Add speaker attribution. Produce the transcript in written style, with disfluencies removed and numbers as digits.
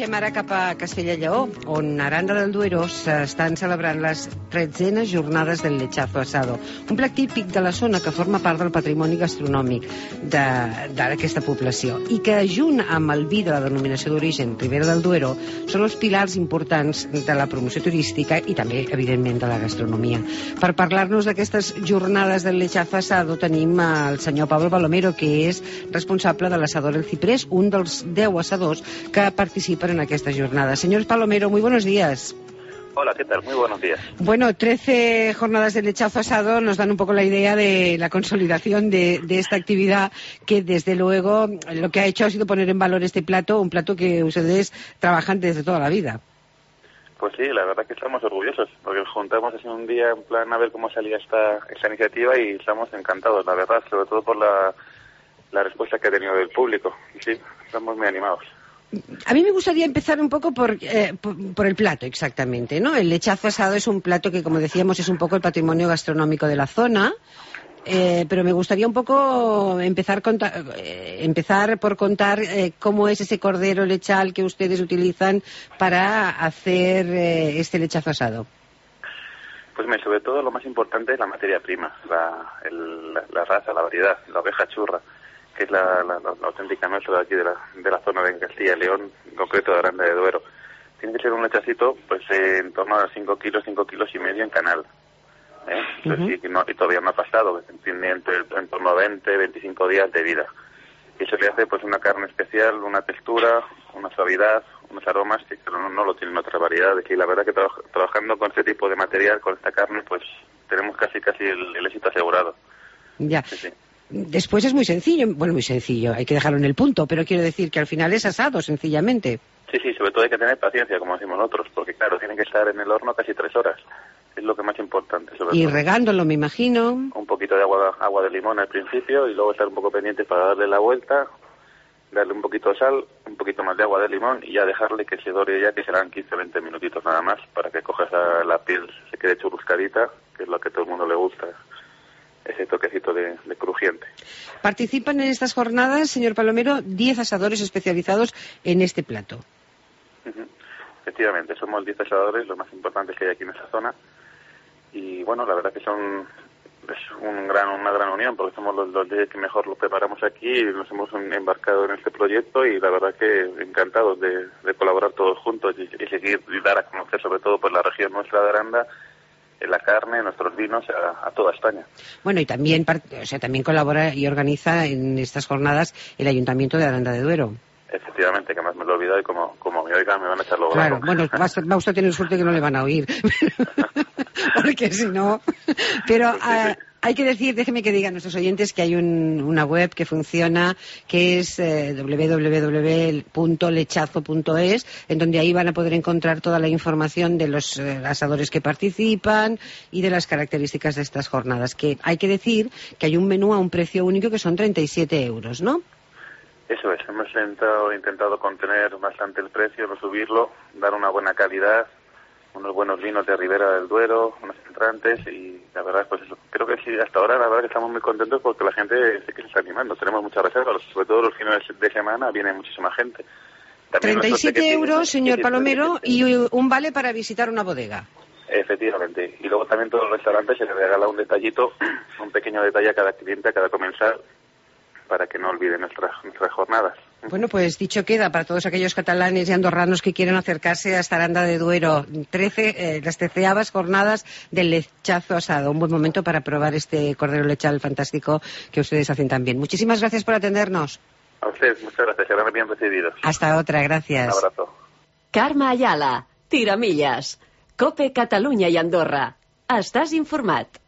Speaker 1: marxem ara cap a Castella i Lleó, on a Aranda del Duero s'estan celebrant les 13enes jornades del lechazo asado, un plat típic de la zona que forma part del patrimoni gastronòmic d'aquesta població i que, junt amb el vi de la denominació d'origen Ribera del Duero, són els pilars importants de la promoció turística i també, evidentment, de la gastronomia. Per parlar-nos d'aquestes jornades del lechazo asado tenim el senyor Pablo Palomero, que és responsable de l'Asador El Ciprés, un dels 10 asadors que participan en esta jornada. Señor Palomero, muy buenos días.
Speaker 2: Hola, ¿qué tal? Muy buenos días.
Speaker 1: Bueno, 13 jornadas de lechazo asado nos dan un poco la idea de la consolidación de esta actividad que, desde luego, lo que ha hecho ha sido poner en valor este plato, un plato que ustedes trabajan desde toda la vida.
Speaker 2: Pues sí, la verdad que estamos orgullosos, porque nos juntamos hace un día en plan a ver cómo salía esta iniciativa y estamos encantados, la verdad, sobre todo por la respuesta que ha tenido del público. Sí, estamos muy animados.
Speaker 1: A mí me gustaría empezar un poco por el plato, exactamente, ¿no? El lechazo asado es un plato que, como decíamos, es un poco el patrimonio gastronómico de la zona, pero me gustaría un poco empezar por contar cómo es ese cordero lechal que ustedes utilizan para hacer este lechazo asado.
Speaker 2: Pues sobre todo lo más importante es la materia prima, la raza, la variedad, la oveja churra, que es la auténtica nuestra de aquí de la zona de Castilla y León, en concreto de Aranda de Duero. Tiene que ser un lechacito pues en torno a 5 kilos y medio en canal. Entonces, y todavía no ha pasado, tiene en torno a 20, 25 días de vida. Y eso le hace pues una carne especial, una textura, una suavidad, unos aromas que no lo tienen otras variedades. Y la verdad que trabajando con este tipo de material, con esta carne, pues tenemos casi el éxito asegurado.
Speaker 1: Ya.
Speaker 2: Sí.
Speaker 1: Después es muy sencillo, hay que dejarlo en el punto, pero quiero decir que al final es asado, sencillamente.
Speaker 2: Sí, sobre todo hay que tener paciencia, como decimos nosotros, porque claro, tiene que estar en el horno casi 3 horas. Es lo que más importante.
Speaker 1: Y todo, regándolo, me imagino.
Speaker 2: Un poquito de agua de limón al principio y luego estar un poco pendientes para darle la vuelta, darle un poquito de sal, un poquito más de agua de limón y ya dejarle que se dore ya, que serán 15-20 minutitos nada más, para que coja la piel, se quede churruscadita, que es lo que a todo el mundo le gusta. Ese toquecito de crujiente.
Speaker 1: Participan en estas jornadas, señor Palomero, 10 asadores especializados en este plato.
Speaker 2: Efectivamente, somos 10 asadores, los más importantes que hay aquí en esta zona. Y bueno, la verdad que es una gran unión, porque somos los 10 que mejor lo preparamos aquí y nos hemos embarcado en este proyecto y la verdad que encantados de colaborar todos juntos y seguir y dar a conocer sobre todo pues la región nuestra de Aranda, la carne, nuestros vinos a toda España.
Speaker 1: Bueno, y también colabora y organiza en estas jornadas el Ayuntamiento de Aranda de Duero.
Speaker 2: Efectivamente, que más me lo he olvidado y como me oigan me van a echar lo
Speaker 1: Claro,
Speaker 2: bravo.
Speaker 1: bueno, va usted a tener suerte que no le van a oír, porque si no... Pero hay que decir, déjeme que diga a nuestros oyentes que hay una web que funciona, que es www.lechazo.es, en donde ahí van a poder encontrar toda la información de los asadores que participan y de las características de estas jornadas. Que hay que decir que hay un menú a un precio único que son 37 euros, ¿no?
Speaker 2: Eso es, hemos intentado contener bastante el precio, no subirlo, dar una buena calidad, unos buenos vinos de Ribera del Duero, unos entrantes y la verdad pues eso, creo que sí, hasta ahora la verdad que estamos muy contentos porque la gente sí que se está animando, tenemos muchas reservas, sobre todo los fines de semana viene muchísima gente. También
Speaker 1: 37 euros, señor Palomero, y un vale para visitar una bodega.
Speaker 2: Efectivamente, y luego también todos los restaurantes se les regala un detallito, un pequeño detalle a cada cliente, a cada comensal, para que no olviden nuestras jornadas.
Speaker 1: Bueno, pues dicho queda para todos aquellos catalanes y andorranos que quieren acercarse hasta Aranda de Duero. Las 13ª jornadas del lechazo asado. Un buen momento para probar este cordero lechal fantástico que ustedes hacen también. Muchísimas gracias por atendernos.
Speaker 2: A ustedes, muchas gracias. Serán bien recibidos.
Speaker 1: Hasta otra, gracias.
Speaker 2: Un abrazo.
Speaker 3: Carme Ayala, Tiramillas, COPE Catalunya i Andorra. Estàs informat.